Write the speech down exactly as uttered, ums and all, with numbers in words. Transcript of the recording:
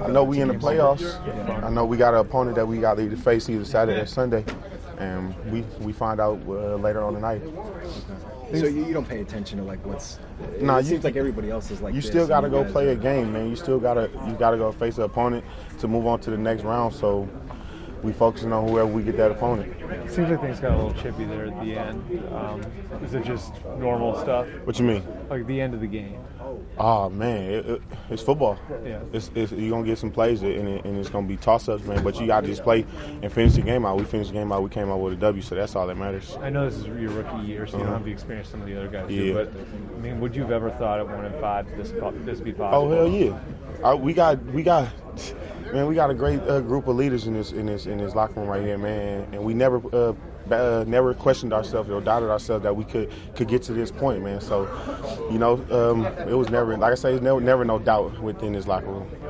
I know we in the playoffs. I know we got an opponent that we got to face either Saturday or Sunday, and we we find out uh, later on tonight. So you, you don't pay attention to like what's. Nah, it you, seems like everybody else is like. You this, still got to go guys play are, a game, man. You still gotta you gotta go face the opponent to move on to the next round. So we focusing on whoever we get that opponent. It seems like things got a little chippy there at the end. Um, is it just normal stuff? What you mean? Like the end of the game. Oh man, it, it, it's football. Yeah. It's, it's, you're gonna get some plays and, it, and it's gonna be toss-ups, man. But you gotta just play and finish the game out. We finished the game out. We came out with a W, so that's all that matters. I know this is your rookie year, so you Uh-huh. don't have the experience some of the other guys Yeah. do. But I mean, would you have ever thought at one and five this this be possible? Oh hell yeah! I, we got we got man, we got a great uh, group of leaders in this in this in this locker room right here, man. And we never uh, uh, never questioned ourselves or doubted ourselves that we could could get to this point, man. So, you know, um, it was never, like I say, it was never never no doubt within this locker room.